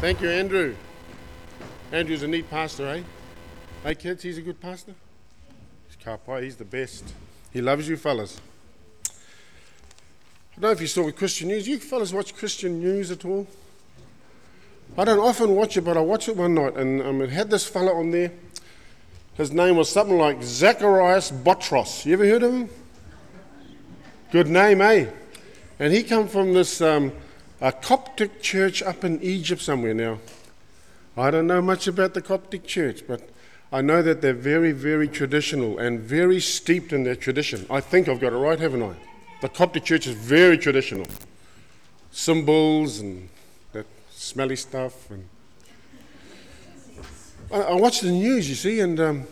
Thank you, Andrew. Andrew's a neat pastor, eh? Hey, kids, he's a good pastor? He's Kapai, he's the best. He loves you fellas. I don't know if you saw the Christian news. You fellas watch Christian news at all? I don't often watch it, but I watched it one night, and it had this fella on there. His name was something like Zacharias Botros. You ever heard of him? Good name, eh? And he come from this a Coptic church up in Egypt somewhere now. I don't know much about the Coptic church, but I know that they're very, very traditional and very steeped in their tradition. I think I've got it right, haven't I? The Coptic church is very traditional. Symbols and that smelly stuff. And I watched the news, you see, and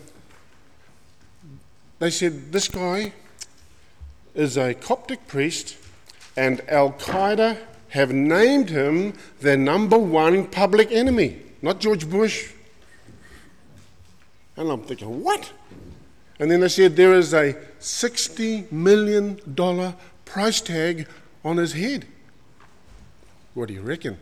they said this guy is a Coptic priest, and Al-Qaeda have named him their number one public enemy, not George Bush. And I'm thinking, what? And then they said there is a $60 million price tag on his head. What do you reckon?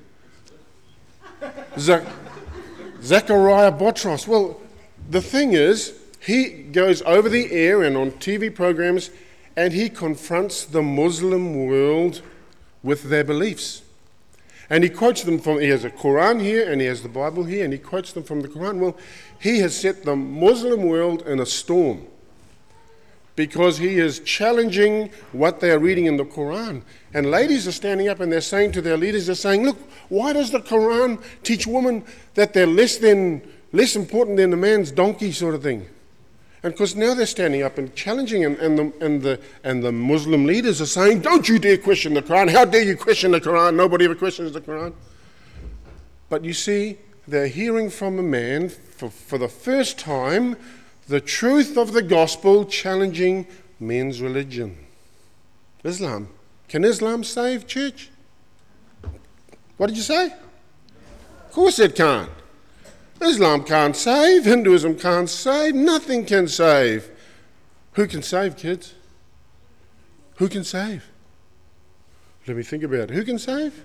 Zachariah Botros. Well, the thing is, he goes over the air and on TV programs, and he confronts the Muslim world with their beliefs. And he quotes them from, he has a Quran here and he has the Bible here, and he quotes them from the Quran. Well, he has set the Muslim world in a storm because he is challenging what they are reading in the Quran. And ladies are standing up and they're saying to their leaders, they're saying, look, why does the Quran teach women that they're less important than a man's donkey sort of thing? And because now they're standing up and challenging him, and the Muslim leaders are saying, don't you dare question the Quran. How dare you question the Quran? Nobody ever questions the Quran. But you see, they're hearing from a man for the first time the truth of the gospel challenging men's religion. Islam. Can Islam save, church? What did you say? Of course it can't. Islam can't save, Hinduism can't save, nothing can save. Who can save, kids? Who can save? Let me think about it. Who can save?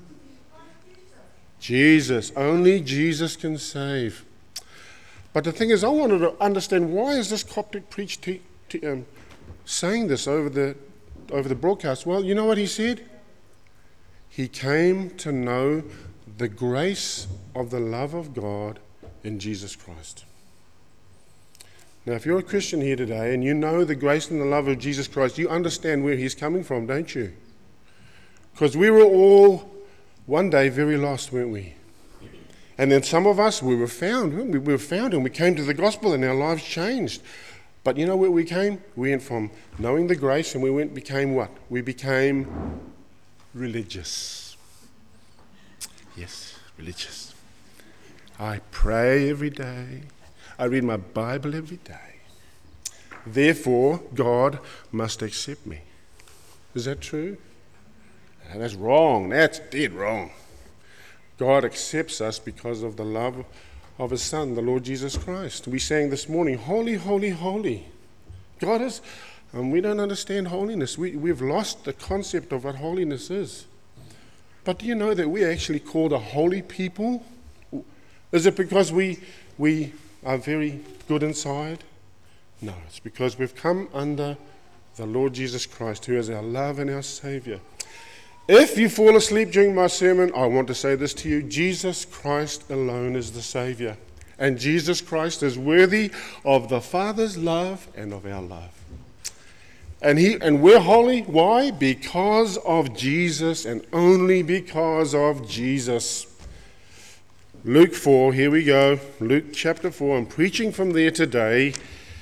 Jesus. Only Jesus can save. But the thing is, I wanted to understand, why is this Coptic preacher saying this over the broadcast? Well, you know what he said? He came to know the grace of the love of God in Jesus Christ. Now, if you're a Christian here today and you know the grace and the love of Jesus Christ, you understand where he's coming from, don't you? Because we were all one day very lost, weren't we? And then some of us, we were found, weren't we? We were found and we came to the gospel and our lives changed. But you know where we came? We went from knowing the grace and we became what? We became religious. Yes, religious. I pray every day. I read my Bible every day. Therefore, God must accept me. Is that true? No, that's wrong. That's dead wrong. God accepts us because of the love of his Son, the Lord Jesus Christ. We sang this morning, holy, holy, holy. God is, and we don't understand holiness. We've lost the concept of what holiness is. But do you know that we're actually called a holy people? Is it because we are very good inside? No, it's because we've come under the Lord Jesus Christ, who is our love and our Savior. If you fall asleep during my sermon, I want to say this to you: Jesus Christ alone is the Savior. And Jesus Christ is worthy of the Father's love and of our love. And we're holy. Why? Because of Jesus, and only because of Jesus. Luke 4, here we go. Luke chapter 4. I'm preaching from there today.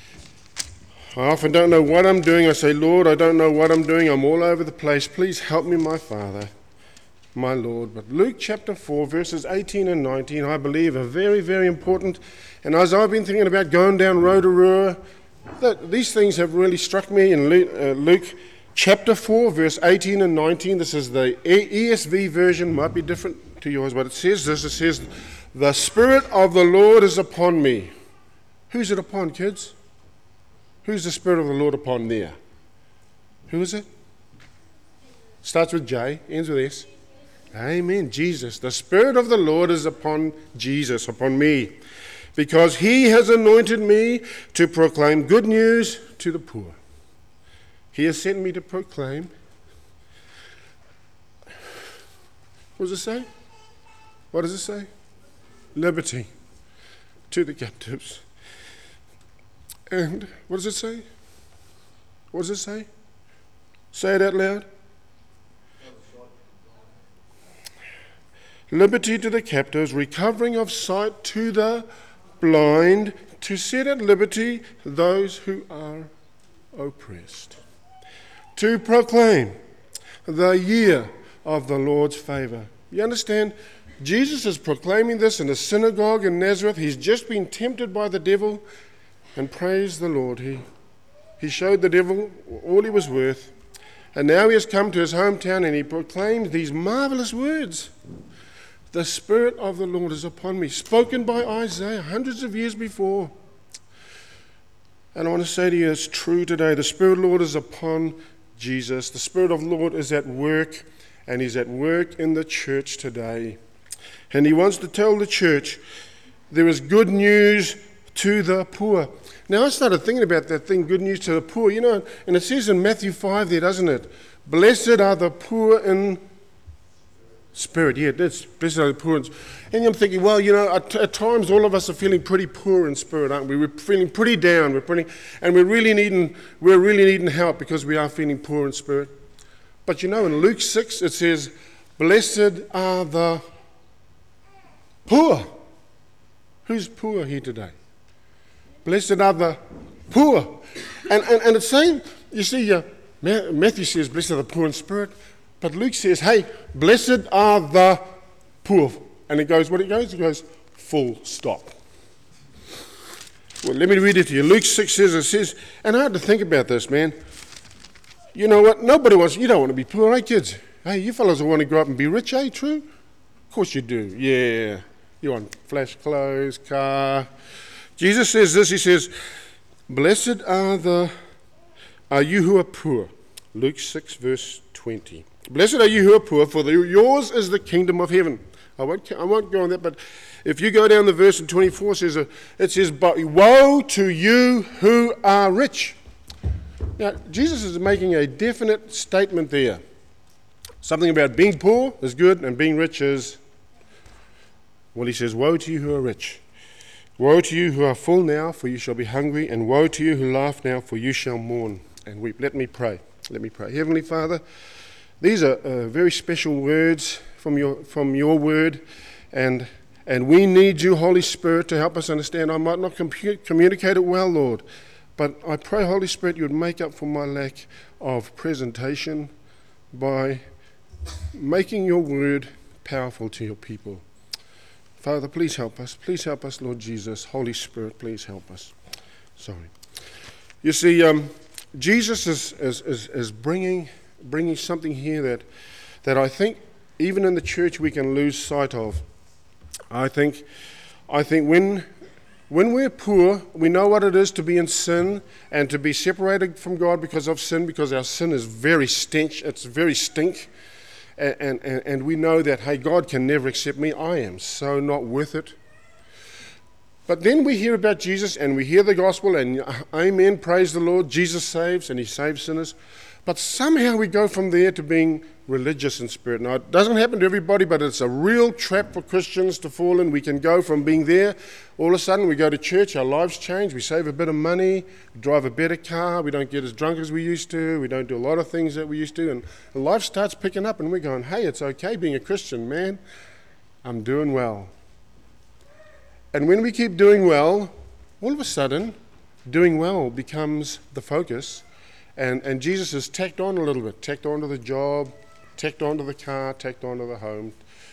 I often don't know what I'm doing. I say, Lord, I don't know what I'm doing. I'm all over the place. Please help me, my Father, my Lord. But Luke chapter 4, verses 18 and 19, I believe are very, very important. And as I've been thinking about going down Rotorua, these things have really struck me. In Luke chapter 4, verse 18 and 19, this is the ESV version, might be different to yours, but it says this, it says, the Spirit of the Lord is upon me. Who's it upon, kids? Who's the Spirit of the Lord upon there? Who is it? Starts with J, ends with S. Amen. Jesus. The Spirit of the Lord is upon Jesus, upon me, because he has anointed me to proclaim good news to the poor. He has sent me to proclaim. What does it say? What does it say? Liberty to the captives. And what does it say? What does it say? Say it out loud. Liberty to the captives, recovering of sight to the blind, to set at liberty those who are oppressed. To proclaim the year of the Lord's favor. You understand? Jesus is proclaiming this in a synagogue in Nazareth. He's just been tempted by the devil, and praise the Lord. He showed the devil all he was worth, and now he has come to his hometown and he proclaims these marvelous words. The Spirit of the Lord is upon me, spoken by Isaiah hundreds of years before. And I want to say to you, it's true today. The Spirit of the Lord is upon Jesus. The Spirit of the Lord is at work, and he's at work in the church today. And he wants to tell the church there is good news to the poor. Now, I started thinking about that thing, good news to the poor. You know, and it says in Matthew 5 there, doesn't it? Blessed are the poor in spirit. Yeah, that's blessed are the poor. And I'm thinking, well, you know, at times all of us are feeling pretty poor in spirit, aren't we? We're feeling pretty down. We're really needing help because we are feeling poor in spirit. But you know, in Luke 6 it says, blessed are the poor. Who's poor here today? Blessed are the poor. And it's saying, you see, Matthew says, blessed are the poor in spirit. But Luke says, hey, blessed are the poor. And it goes, what it goes? It goes, full stop. Well, let me read it to you. Luke 6 says, and I had to think about this, man. You know what? You don't want to be poor, eh, kids? Hey, you fellas want to grow up and be rich, eh? True? Of course you do. Yeah. You want flash clothes, car. Jesus says this, he says, blessed are you who are poor. Luke 6 verse 20. Blessed are you who are poor, for yours is the kingdom of heaven. I won't go on that, but if you go down the verse in 24, it says, but woe to you who are rich. Now, Jesus is making a definite statement there. Something about being poor is good and being rich is, well, he says, woe to you who are rich. Woe to you who are full now, for you shall be hungry, and woe to you who laugh now, for you shall mourn and weep. Let me pray. Heavenly Father, these are very special words from your word, and we need you, Holy Spirit, to help us understand. I might not communicate it well, Lord, but I pray, Holy Spirit, you would make up for my lack of presentation by making your word powerful to your people. Father, please help us. Please help us, Lord Jesus. Holy Spirit, please help us. Sorry. You see, Jesus is bringing something here that I think even in the church we can lose sight of. I think when we're poor, we know what it is to be in sin and to be separated from God because of sin, because our sin is very stench, it's very stink. And we know that, hey, God can never accept me. I am so not worth it. But then we hear about Jesus and we hear the gospel and amen, praise the Lord, Jesus saves and he saves sinners. But somehow we go from there to being religious in spirit. Now, it doesn't happen to everybody, but it's a real trap for Christians to fall in. We can go from being there, all of a sudden we go to church, our lives change, we save a bit of money, drive a better car, we don't get as drunk as we used to, we don't do a lot of things that we used to, and life starts picking up and we're going, hey, it's okay being a Christian, man. I'm doing well. And when we keep doing well, all of a sudden, doing well becomes the focus. And Jesus is tacked on a little bit, tacked onto the job, tacked onto the car, tacked onto the home.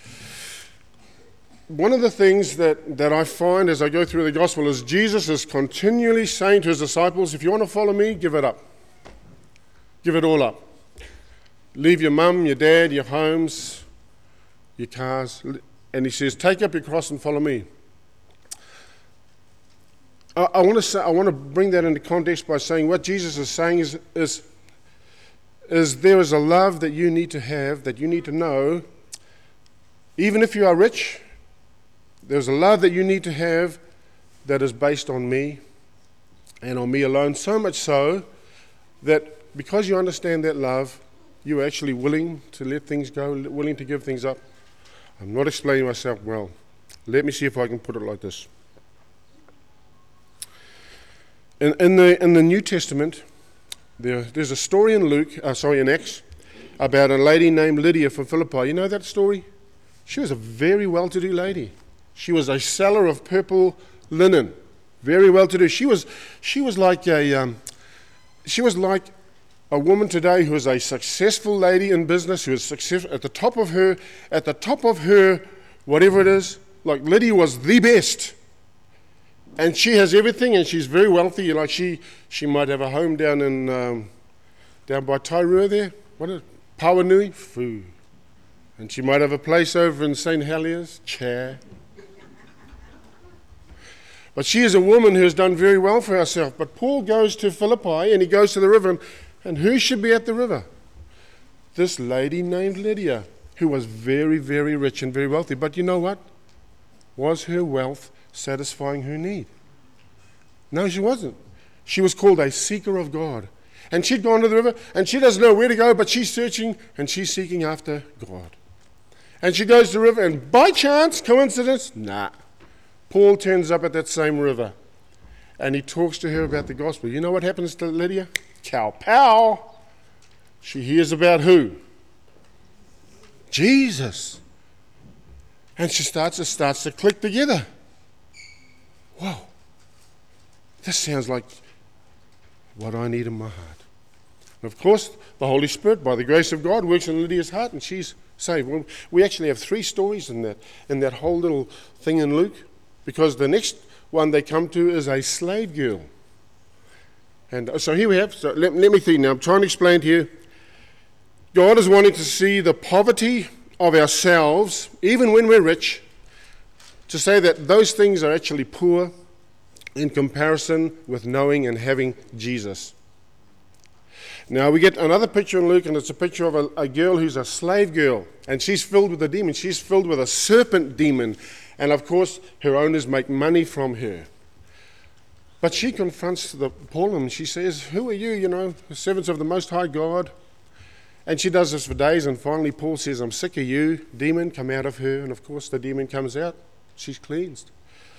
One of the things that I find as I go through the gospel is Jesus is continually saying to his disciples, if you want to follow me, give it up. Give it all up. Leave your mum, your dad, your homes, your cars. And he says, take up your cross and follow me. I want to bring that into context by saying what Jesus is saying is there is a love that you need to have, that you need to know, Even if you are rich, there's a love that you need to have that is based on me and on me alone, so much so that because you understand that love, you're actually willing to let things go, willing to give things up. I'm not explaining myself well. Let me see if I can put it like this. In the New Testament, there's a story in Acts, about a lady named Lydia from Philippi. You know that story? She was a very well-to-do lady. She was a seller of purple linen, very well-to-do. She was like a woman today who is a successful lady in business, who is successful at the top of her, whatever it is. Like Lydia was the best, and she has everything, and she's very wealthy. Like she might have a home down by Tairua there. What is Pauanui? Fu. And she might have a place over in St. Heliers, Chair. But she is a woman who has done very well for herself. But Paul goes to Philippi, and he goes to the river, and who should be at the river? This lady named Lydia, who was very, very rich and very wealthy. But you know what? Was her wealth satisfying her need? No, she wasn't. She was called a seeker of God. And she'd gone to the river, and she doesn't know where to go, but she's searching, and she's seeking after God. And she goes to the river, and by chance, coincidence? Nah. Paul turns up at that same river, and he talks to her about the gospel. You know what happens to Lydia? Cow pow! She hears about who? Jesus. And she starts to click together. Whoa. This sounds like what I need in my heart. And of course, the Holy Spirit, by the grace of God, works in Lydia's heart, and she's saved. Well, we actually have 3 stories in that whole little thing in Luke, because the next one they come to is a slave girl. And so here we have, so let me think now. I'm trying to explain to you. God is wanting to see the poverty of ourselves, even when we're rich, to say that those things are actually poor in comparison with knowing and having Jesus. Now we get another picture in Luke, and it's a picture of a girl who's a slave girl, and she's filled with a demon. She's filled with a serpent demon, and of course her owners make money from her. But she confronts Paul, and she says, "Who are you, the servants of the Most High God?" And she does this for days, and finally Paul says, "I'm sick of you, demon, come out of her." And of course the demon comes out. She's cleansed.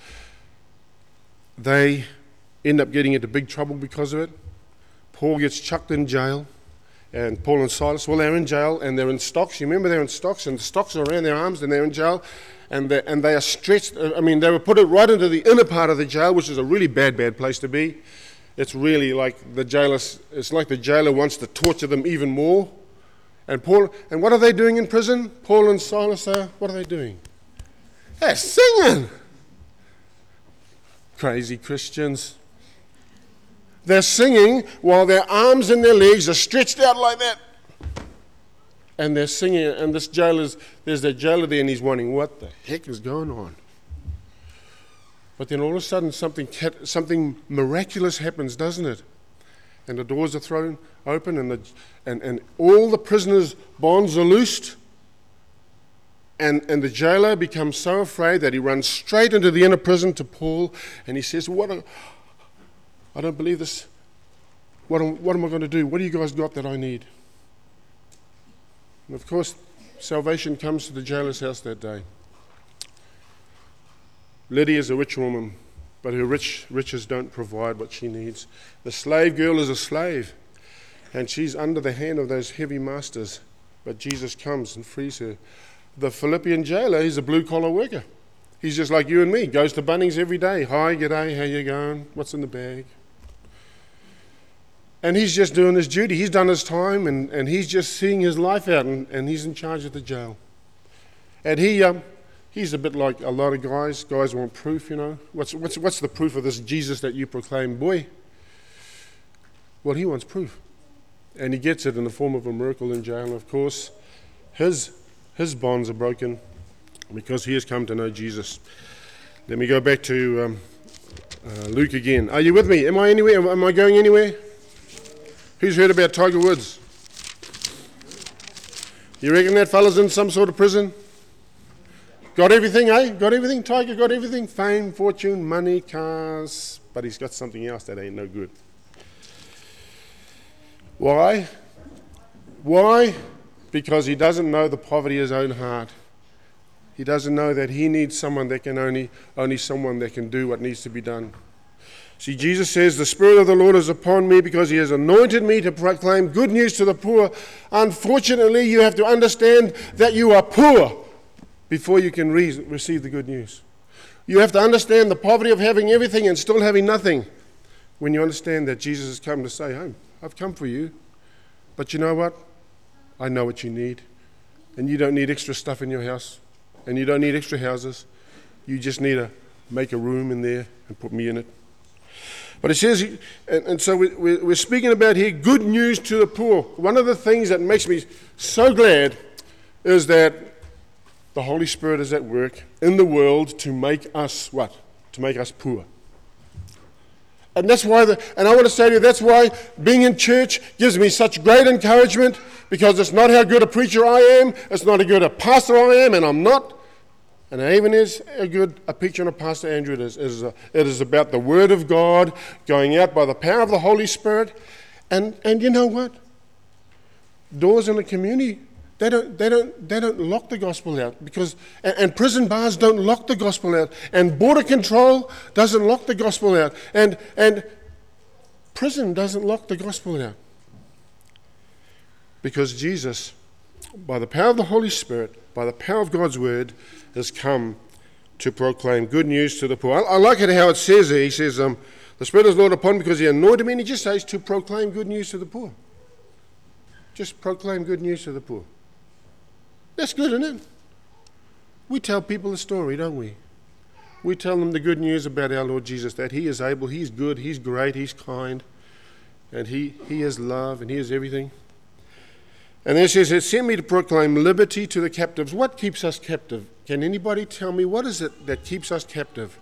They end up getting into big trouble because of it. Paul gets chucked in jail, and Paul and Silas, well, they're in jail, and they're in stocks. You remember they're in stocks, and the stocks are around their arms, and they're in jail, and they are stretched. They were put right into the inner part of the jail, which is a really bad place to be. It's really like the jailer wants to torture them even more. And what are they doing in prison? Paul and Silas what are they doing? They're singing. Crazy Christians. They're singing while their arms and their legs are stretched out like that. And they're singing, and there's that jailer there, and he's wondering, what the heck is going on? But then all of a sudden something miraculous happens, doesn't it? And the doors are thrown open, and all the prisoners' bonds are loosed. And the jailer becomes so afraid that he runs straight into the inner prison to Paul, and he says, I don't believe this. What am I going to do? What do you guys got that I need? And of course, salvation comes to the jailer's house that day. Lydia is a rich woman, but her riches don't provide what she needs. The slave girl is a slave, and she's under the hand of those heavy masters, but Jesus comes and frees her. The Philippian jailer, he's a blue-collar worker. He's just like you and me, goes to Bunnings every day. Hi, g'day, how you going? What's in the bag? And he's just doing his duty. He's done his time, and he's just seeing his life out, and he's in charge of the jail. And he's a bit like a lot of guys. Guys want proof, What's the proof of this Jesus that you proclaim? Boy, well, he wants proof. And he gets it in the form of a miracle in jail. And of course, his bonds are broken because he has come to know Jesus. Let me go back to Luke again. Are you with me? Am I anywhere? Am I going anywhere? Who's heard about Tiger Woods? You reckon that fella's in some sort of prison? Got everything, eh? Got everything, Tiger, got everything. Fame, fortune, money, cars. But he's got something else that ain't no good. Why? Why? Because he doesn't know the poverty of his own heart. He doesn't know that he needs someone that can only someone that can do what needs to be done. See, Jesus says, the Spirit of the Lord is upon me because he has anointed me to proclaim good news to the poor. Unfortunately, you have to understand that you are poor before you can receive the good news. You have to understand the poverty of having everything and still having nothing when you understand that Jesus has come to say, hey, I've come for you. But you know what? I know what you need. And you don't need extra stuff in your house. And you don't need extra houses. You just need to make a room in there and put me in it. But it says, and so we're speaking about here good news to the poor. One of the things that makes me so glad is that the Holy Spirit is at work in the world to make us what? To make us poor. And that's why, and I want to say to you, that's why being in church gives me such great encouragement, because it's not how good a preacher I am, it's not how good a pastor I am, and I'm not. And it even is a preacher and a pastor, Andrew. It is about the Word of God going out by the power of the Holy Spirit. And you know what? Doors in the community, they don't lock the gospel out, because and prison bars don't lock the gospel out, and border control doesn't lock the gospel out, and prison doesn't lock the gospel out, because Jesus, by the power of the Holy Spirit, by the power of God's Word, has come to proclaim good news to the poor. I like it how it says there. He says, the Spirit of the Lord upon me because he anointed me, and he just says to proclaim good news to the poor. Just proclaim good news to the poor. That's good, isn't it? We tell people the story, don't we? We tell them the good news about our Lord Jesus, that he is able, he's good, he's great, he's kind, and he is love, and he is everything. And then it says, it sent me to proclaim liberty to the captives. What keeps us captive? Can anybody tell me what is it that keeps us captive?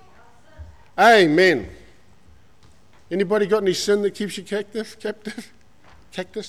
Amen. Anybody got any sin that keeps you captive? Cactus?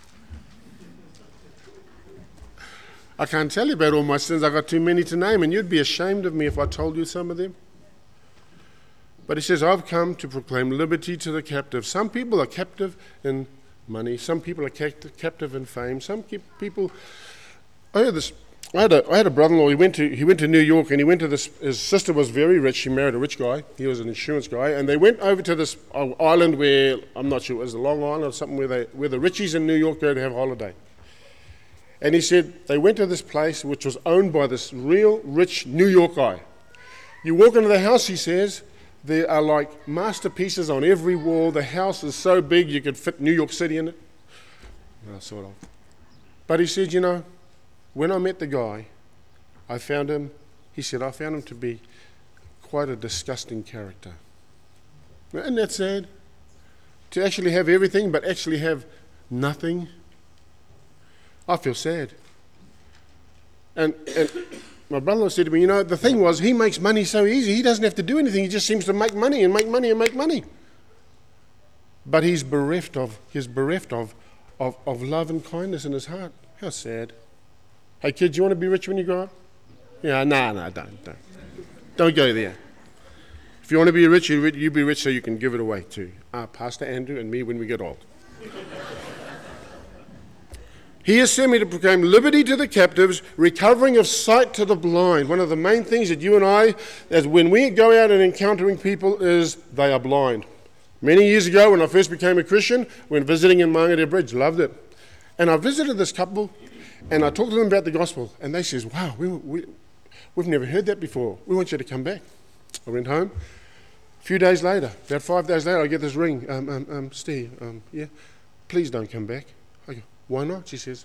I can't tell you about all my sins. I've got too many to name, and you'd be ashamed of me if I told you some of them. But he says, I've come to proclaim liberty to the captive. Some people are captive in money. Some people are captive in fame. Some people... I had a brother-in-law. He went to New York, and he went to this. His sister was very rich. She married a rich guy. He was an insurance guy, and they went over to this island where, I'm not sure, it was Long Island or something, where the richies in New York go to have a holiday. And he said they went to this place which was owned by this real rich New York guy. You walk into the house, he says, there are like masterpieces on every wall. The house is so big you could fit New York City in it. Well, sort of. But he said, you know, when I met the guy, I found him to be quite a disgusting character. Isn't that sad? To actually have everything but actually have nothing. I feel sad. And my brother-in-law said to me, you know, the thing was, he makes money so easy, he doesn't have to do anything, he just seems to make money and make money and make money. But he's bereft of love and kindness in his heart. How sad. Hey kids, you want to be rich when you grow up? Yeah, no, don't. Don't go there. If you want to be rich, you be rich so you can give it away to Pastor Andrew and me when we get old. He has sent me to proclaim liberty to the captives, recovering of sight to the blind. One of the main things that you and I, as when we go out and encountering people, is they are blind. Many years ago, when I first became a Christian, when visiting in Māngere Bridge, loved it. And I visited this couple, and I talked to them about the gospel, and they says, wow, we've never heard that before. We want you to come back. I went home. A few days later, about 5 days later, I get this ring. Steve, yeah, please don't come back. I go, why not? She says,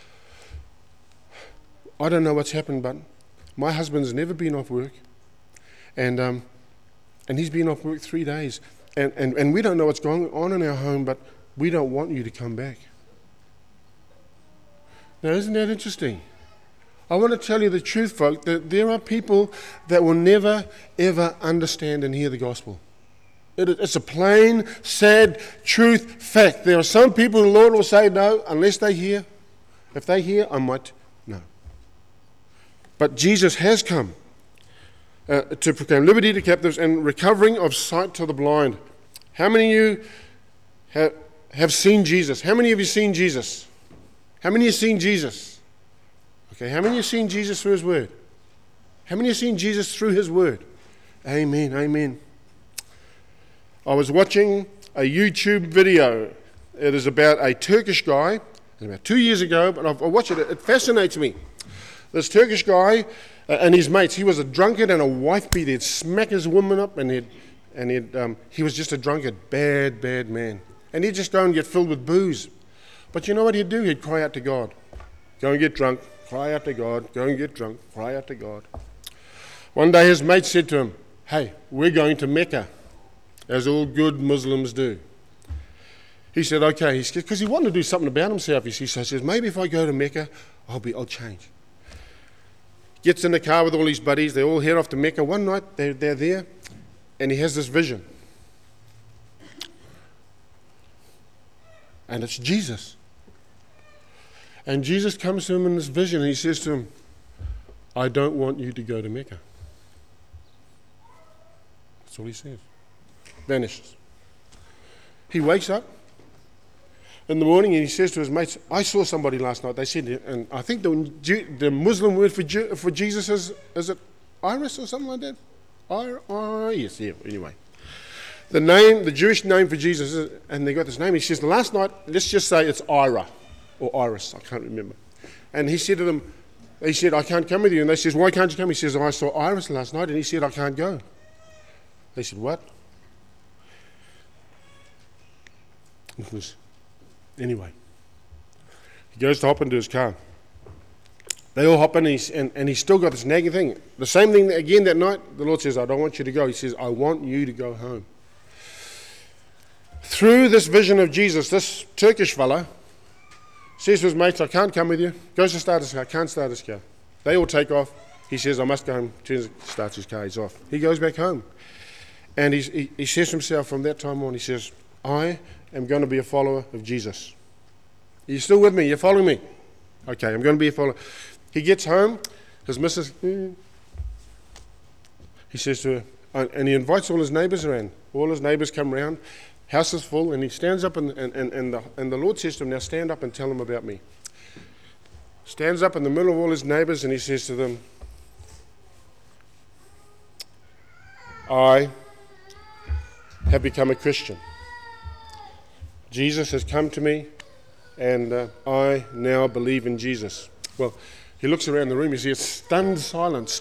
I don't know what's happened, but my husband's never been off work, and he's been off work 3 days, and we don't know what's going on in our home, but we don't want you to come back. Now, isn't that interesting? I want to tell you the truth, folk, that there are people that will never, ever understand and hear the gospel. It's a plain, sad truth fact. There are some people the Lord will say no unless they hear. If they hear, I might no. But Jesus has come to proclaim liberty to captives and recovering of sight to the blind. How many of you have seen Jesus? How many of you seen Jesus? How many have seen Jesus? Okay, how many have seen Jesus through His Word? How many have seen Jesus through His Word? Amen, amen. I was watching a YouTube video. It is about a Turkish guy. It was about 2 years ago, but I watched it. It fascinates me. This Turkish guy and his mates, he was a drunkard and a wife beater. He'd smack his woman up, and he was just a drunkard, bad man. And he'd just go and get filled with booze. But you know what he'd do? He'd cry out to God. Go and get drunk, cry out to God. Go and get drunk, cry out to God. One day his mate said to him, "Hey, we're going to Mecca, as all good Muslims do." He said, "Okay," because he wanted to do something about himself. He says, "Maybe if I go to Mecca, I'll change." Gets in the car with all his buddies. They all head off to Mecca. One night they're there, and he has this vision, and it's Jesus. And Jesus comes to him in this vision, and he says to him, "I don't want you to go to Mecca." That's all he says. Vanishes. He wakes up in the morning and he says to his mates, "I saw somebody last night." They said, and I think the Muslim word for Jesus is it Iris or something like that? Yes, yeah, anyway. The Jewish name for Jesus, and they got this name. He says, last night, let's just say it's Ira or Iris, I can't remember. And he said to them, he said, "I can't come with you." And they says, "Why can't you come?" He says, "I saw Iris last night," and he said, "I can't go." They said, "What?" Anyway, he goes to hop into his car. They all hop in, and he's still got this nagging thing. The same thing again that night. The Lord says, "I don't want you to go." He says, "I want you to go home." Through this vision of Jesus, this Turkish fella says to his mates, "I can't come with you." Goes to start his car, can't start his car. They all take off. He says, "I must go home." Starts his car, he's off. He goes back home. And he says to himself from that time on, he says, "I am going to be a follower of Jesus." Are you still with me? You're following me? Okay, I'm going to be a follower. He gets home, his missus, he says to her, and he invites all his neighbours around. All his neighbours come around, house is full, and he stands up, and the Lord says to him, "Now stand up and tell them about me." Stands up in the middle of all his neighbours, and he says to them, "I have become a Christian. Jesus has come to me, and I now believe in Jesus." Well, he looks around the room, he sees stunned silence.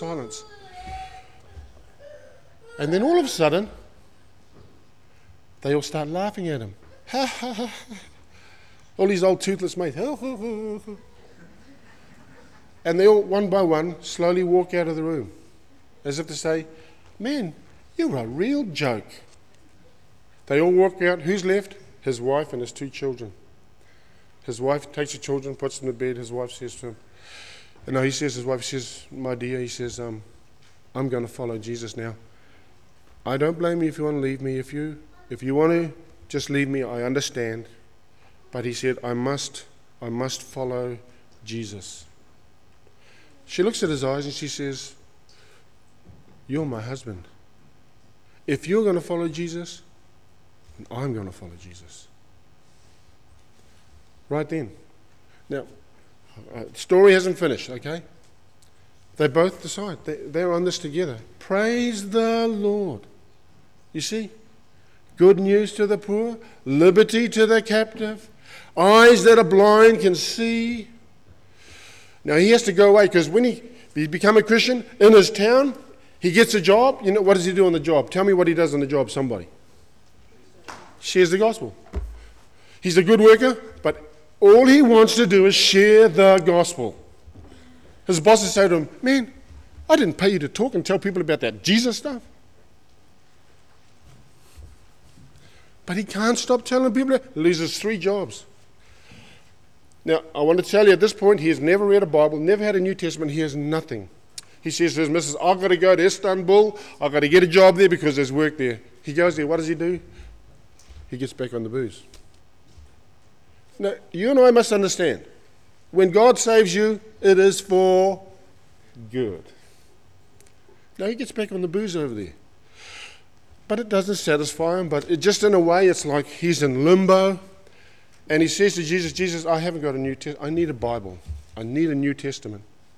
And then all of a sudden, they all start laughing at him. Ha, ha, ha. All these old toothless mates. Ha, ha, ha, ha. And they all, one by one, slowly walk out of the room, as if to say, "Man, you're a real joke." They all walk out. Who's left? His wife and his 2 children. His wife takes the children, puts them to bed. His wife says to him, no, he says, his wife says, "My dear," he says, "I'm going to follow Jesus now. I don't blame you if you want to leave me. If you want to just leave me, I understand." But he said, I must follow Jesus." She looks at his eyes and she says, "You're my husband. If you're going to follow Jesus, then I'm going to follow Jesus." Right then. Now, the story hasn't finished, okay? They both decide. They're on this together. Praise the Lord. You see? Good news to the poor, liberty to the captive, eyes that are blind can see. Now, he has to go away because when he become a Christian in his town, he gets a job. You know, what does he do on the job? Tell me what he does on the job, somebody. Shares the gospel. He's a good worker, but all he wants to do is share the gospel. His bosses say to him, "Man, I didn't pay you to talk and tell people about that Jesus stuff." But he can't stop telling people. He loses 3 jobs. Now, I want to tell you at this point, he has never read a Bible, never had a New Testament. He has nothing. He says to his missus, "I've got to go to Istanbul. I've got to get a job there because there's work there." He goes there. What does he do? He gets back on the booze. Now, you and I must understand, when God saves you, it is for good. No, he gets back on the booze over there. But it doesn't satisfy him. But it just in a way, it's like he's in limbo. And he says to Jesus, Jesus, I haven't got a New Testament. I need a Bible. I need a New Testament.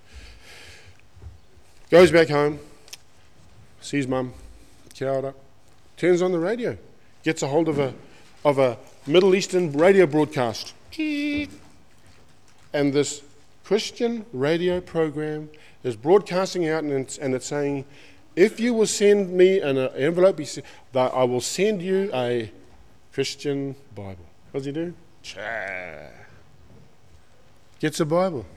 Goes back home, sees Mum, kia ora, turns on the radio, gets a hold of a Middle Eastern radio broadcast. And this Christian radio program is broadcasting out, and it's saying, if you will send me an envelope, I will send you a Christian Bible. What does he do? Gets a Bible.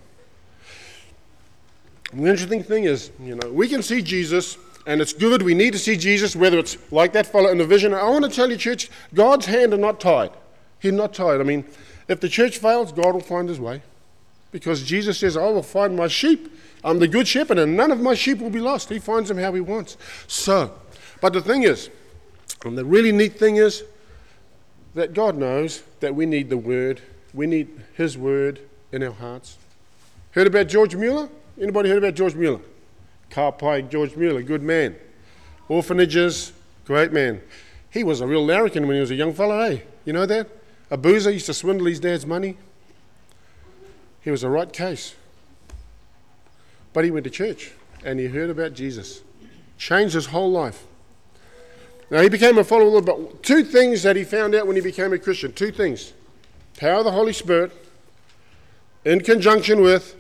And the interesting thing is, we can see Jesus, and it's good. We need to see Jesus, whether it's like that fellow in the vision. I want to tell you, church, God's hand are not tied. He's not tied. I mean, if the church fails, God will find his way. Because Jesus says, I will find my sheep. I'm the good shepherd, and none of my sheep will be lost. He finds them how he wants. But the thing is, and the really neat thing is, that God knows that we need the Word. We need his Word in our hearts. Heard about George Mueller? Anybody heard about George Mueller? Car Pike, George Mueller, good man. Orphanages, great man. He was a real larrikin when he was a young fellow, eh? You know that? A boozer, used to swindle his dad's money. He was a right case. But he went to church and he heard about Jesus. Changed his whole life. Now he became a follower, but two things that he found out when he became a Christian. Two things. Power of the Holy Spirit in conjunction with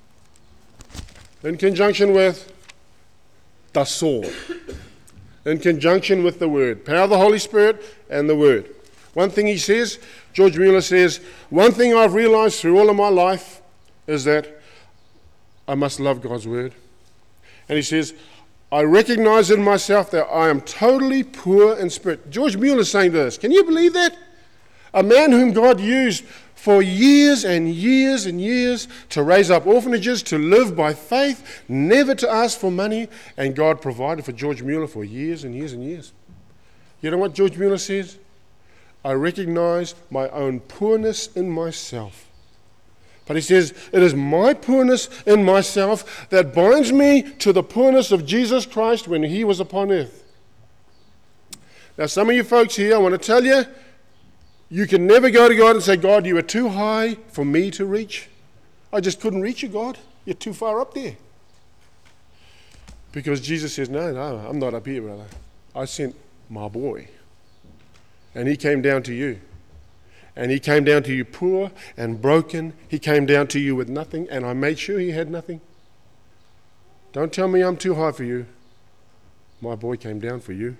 the sword. In conjunction with the Word. Power of the Holy Spirit and the Word. One thing he says, George Mueller says, one thing I've realized through all of my life is that I must love God's Word. And he says, I recognize in myself that I am totally poor in spirit. George Mueller is saying this. Can you believe that? A man whom God used for years and years and years to raise up orphanages, to live by faith, never to ask for money, and God provided for George Mueller for years and years and years. You know what George Mueller says? I recognize my own poorness in myself. But he says, it is my poorness in myself that binds me to the poorness of Jesus Christ when he was upon earth. Now, some of you folks here, I want to tell you, you can never go to God and say, God, you are too high for me to reach. I just couldn't reach you, God. You're too far up there. Because Jesus says, no, I'm not up here, brother. I sent my boy. And he came down to you. And he came down to you poor and broken. He came down to you with nothing, and I made sure he had nothing. Don't tell me I'm too high for you. My boy came down for you.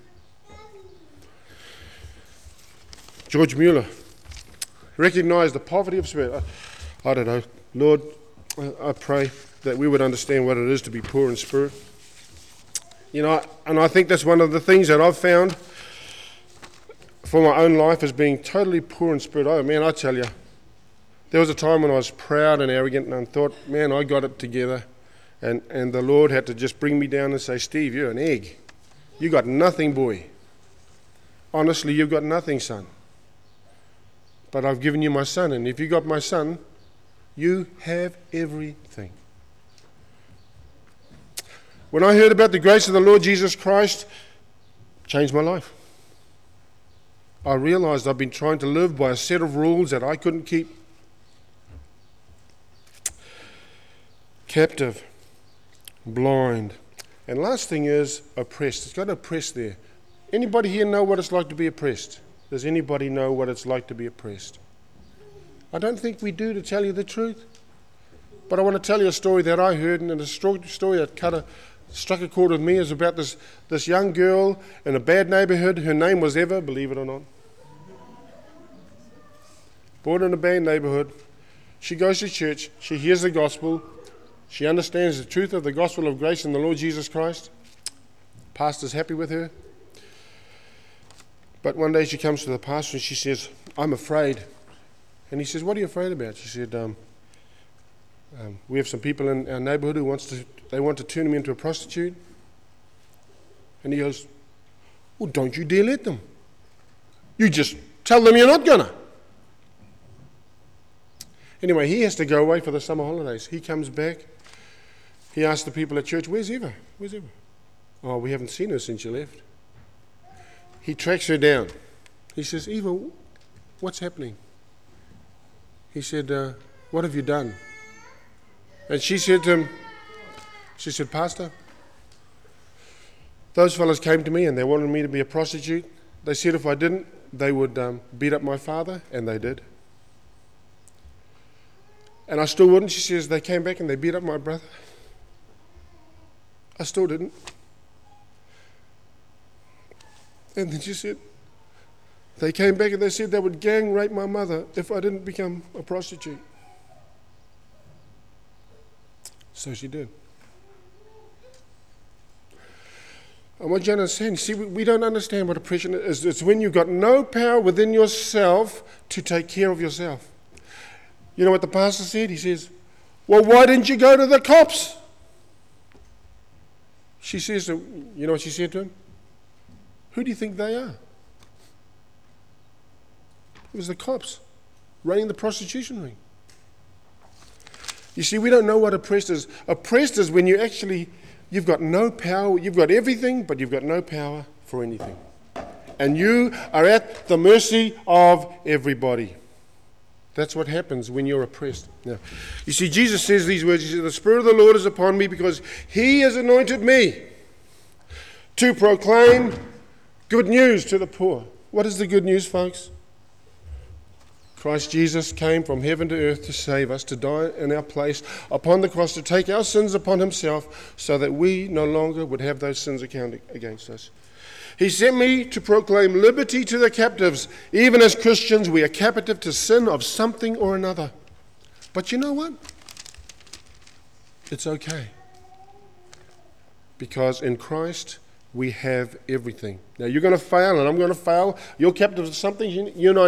George Mueller recognized the poverty of spirit. I don't know. Lord, I pray that we would understand what it is to be poor in spirit. And I think that's one of the things that I've found for my own life as being totally poor in spirit. Oh, man, I tell you, there was a time when I was proud and arrogant and thought, man, I got it together. And the Lord had to just bring me down and say, Steve, you're an egg. You got nothing, boy. Honestly, you've got nothing, son. But I've given you my son, and if you got my son, you have everything. When I heard about the grace of the Lord Jesus Christ, it changed my life. I realized I've been trying to live by a set of rules that I couldn't keep. Captive, blind, and last thing is oppressed. It's got oppressed there. Anybody here know what it's like to be oppressed? Does anybody know what it's like to be oppressed? I don't think we do, to tell you the truth. But I want to tell you a story that I heard, and a story that struck a chord with me is about this young girl in a bad neighborhood. Her name was Eva, believe it or not. Born in a bad neighborhood. She goes to church. She hears the gospel. She understands the truth of the gospel of grace in the Lord Jesus Christ. Pastor's happy with her. But one day she comes to the pastor and she says, I'm afraid. And he says, what are you afraid about? She said, we have some people in our neighborhood who want to turn me into a prostitute. And he goes, well, don't you dare let them. You just tell them you're not gonna. Anyway, he has to go away for the summer holidays. He comes back. He asks the people at church, where's Eva? Where's Eva? Oh, we haven't seen her since you left. He tracks her down. He says, Eva, what's happening? He said, what have you done? And she said to him, Pastor, those fellows came to me and they wanted me to be a prostitute. They said if I didn't, they would beat up my father, and they did. And I still wouldn't. She says, they came back and they beat up my brother. I still didn't. And then she said, they came back and they said they would gang rape my mother if I didn't become a prostitute. So she did. I want you to understand. See, we don't understand what oppression is. It's when you've got no power within yourself to take care of yourself. You know what the pastor said? He says, well, why didn't you go to the cops? She says, you know what she said to him? Who do you think they are? It was the cops running the prostitution ring. You see, we don't know what oppressed is. Oppressed is when you've got no power, you've got everything, but you've got no power for anything. And you are at the mercy of everybody. That's what happens when you're oppressed. Now, you see, Jesus says these words. He says, the Spirit of the Lord is upon me because He has anointed me to proclaim good news to the poor. What is the good news, folks? Christ Jesus came from heaven to earth to save us, to die in our place upon the cross, to take our sins upon Himself so that we no longer would have those sins accounted against us. He sent me to proclaim liberty to the captives. Even as Christians, we are captive to sin of something or another. But you know what? It's okay. Because in Christ, we have everything. Now you're going to fail, and I'm going to fail. You're captive to something. You know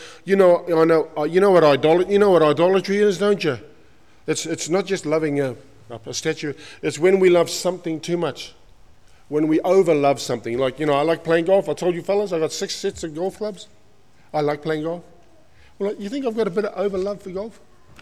what idolatry is, don't you? It's not just loving a statue. It's when we love something too much. When we over-love something. Like, I like playing golf. I told you fellas, I got 6 sets of golf clubs. I like playing golf. Well, you think I've got a bit of over-love for golf?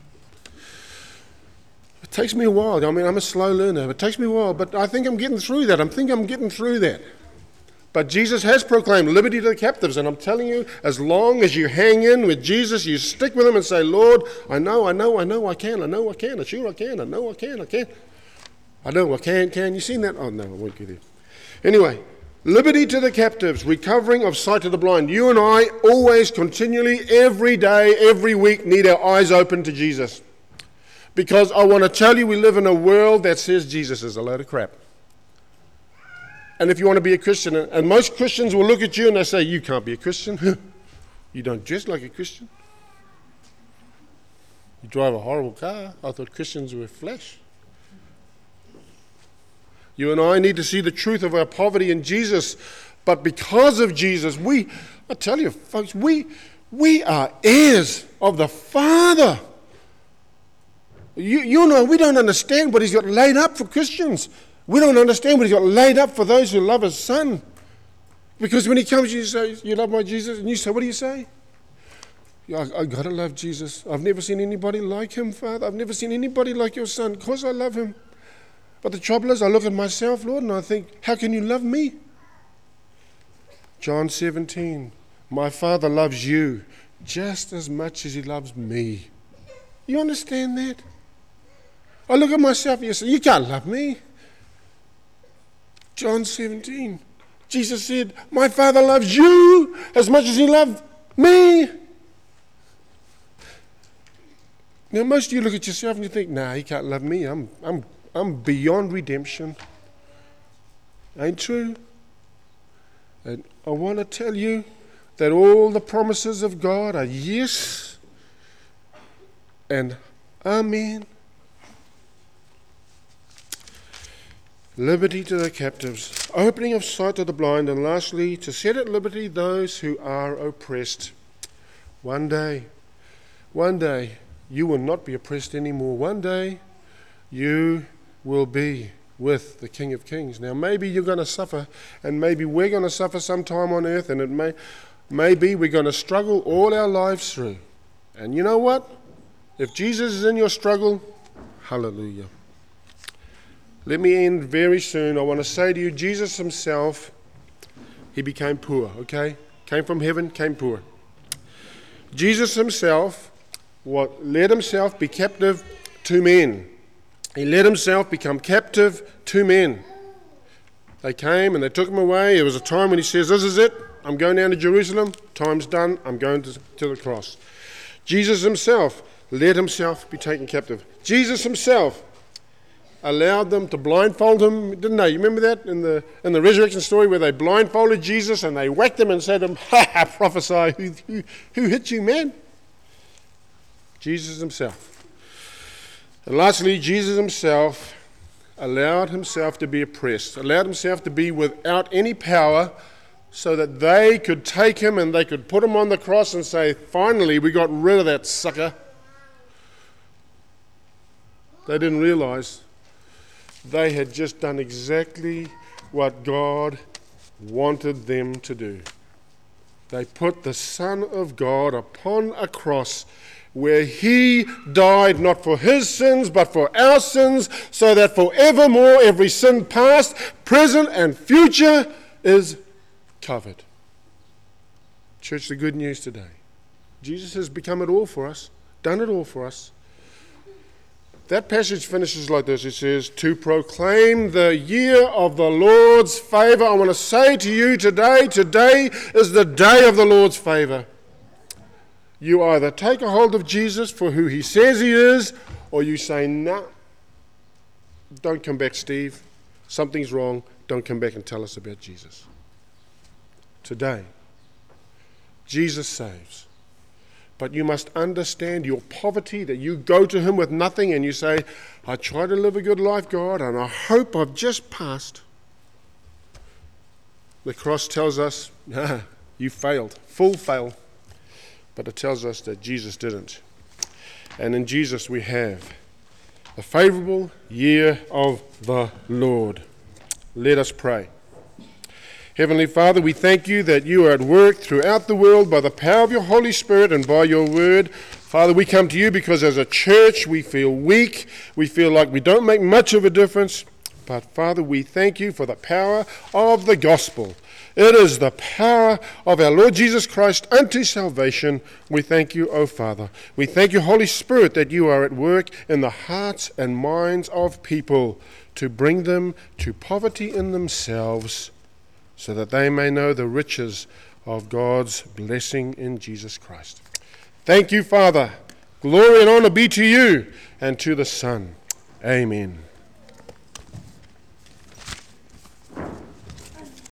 It takes me a while. I mean, I'm a slow learner. It takes me a while, but I think I'm getting through that. But Jesus has proclaimed liberty to the captives, and I'm telling you, as long as you hang in with Jesus, you stick with Him and say, Lord, I know I can, I know I can, I sure I can, I know I can. I know I can. You seen that? Oh, no, I won't get it. Anyway, liberty to the captives, recovering of sight to the blind. You and I always, continually, every day, every week, need our eyes open to Jesus. Because I want to tell you, we live in a world that says Jesus is a load of crap. And if you want to be a Christian, and most Christians will look at you and they say, you can't be a Christian. You don't dress like a Christian. You drive a horrible car. I thought Christians were flesh. You and I need to see the truth of our poverty in Jesus. But because of Jesus, I tell you, folks, we are heirs of the Father. You know, we don't understand what He's got laid up for Christians. We don't understand what He's got laid up for those who love His Son. Because when He comes, you say, you love my Jesus? And you say, what do you say? I've got to love Jesus. I've never seen anybody like Him, Father. I've never seen anybody like your Son. Of course I love Him. But the trouble is, I look at myself, Lord, and I think, how can you love me? John 17, my Father loves you just as much as He loves me. You understand that? I look at myself and you say, you can't love me. John 17, Jesus said, my Father loves you as much as He loved me. Now, most of you look at yourself and you think, nah, He can't love me. I'm beyond redemption. Ain't true? And I want to tell you that all the promises of God are yes and amen. Liberty to the captives, opening of sight to the blind, and lastly, to set at liberty those who are oppressed. One day, you will not be oppressed anymore. One day, you will be with the King of Kings. Now, maybe you're going to suffer, and maybe we're going to suffer sometime on earth, and it may be we're going to struggle all our lives through. And you know what? If Jesus is in your struggle, hallelujah. Let me end very soon. I want to say to you, Jesus himself, he became poor, okay? Came from heaven, came poor. Jesus himself let himself be captive to men. He let himself become captive to men. They came and they took him away. There was a time when he says, this is it. I'm going down to Jerusalem. Time's done. I'm going to the cross. Jesus himself let himself be taken captive. Jesus himself allowed them to blindfold him, didn't they? You remember that in the resurrection story where they blindfolded Jesus and they whacked him and said to him, ha, prophesy, who hit you, man? Jesus himself. And lastly, Jesus himself allowed himself to be oppressed, allowed himself to be without any power so that they could take him and they could put him on the cross and say, finally, we got rid of that sucker. They didn't realize they had just done exactly what God wanted them to do. They put the Son of God upon a cross where he died not for his sins but for our sins, so that forevermore every sin past, present and future is covered. Church, the good news today. Jesus has become it all for us, done it all for us. That passage finishes like this. It says, to proclaim the year of the Lord's favor. I want to say to you today is the day of the Lord's favor. You either take a hold of Jesus for who he says he is, or you say, nah, don't come back, Steve. Something's wrong. Don't come back and tell us about Jesus. Today, Jesus saves. But you must understand your poverty, that you go to him with nothing and you say, I try to live a good life, God, and I hope I've just passed. The cross tells us, nah, you failed, full fail. But it tells us that Jesus didn't. And in Jesus we have the favorable year of the Lord. Let us pray. Heavenly Father, we thank you that you are at work throughout the world by the power of your Holy Spirit and by your word. Father, we come to you because as a church we feel weak. We feel like we don't make much of a difference. But Father, we thank you for the power of the gospel. It is the power of our Lord Jesus Christ unto salvation. We thank you, O Father. We thank you, Holy Spirit, that you are at work in the hearts and minds of people to bring them to poverty in themselves so that they may know the riches of God's blessing in Jesus Christ. Thank you, Father. Glory and honor be to you and to the Son. Amen.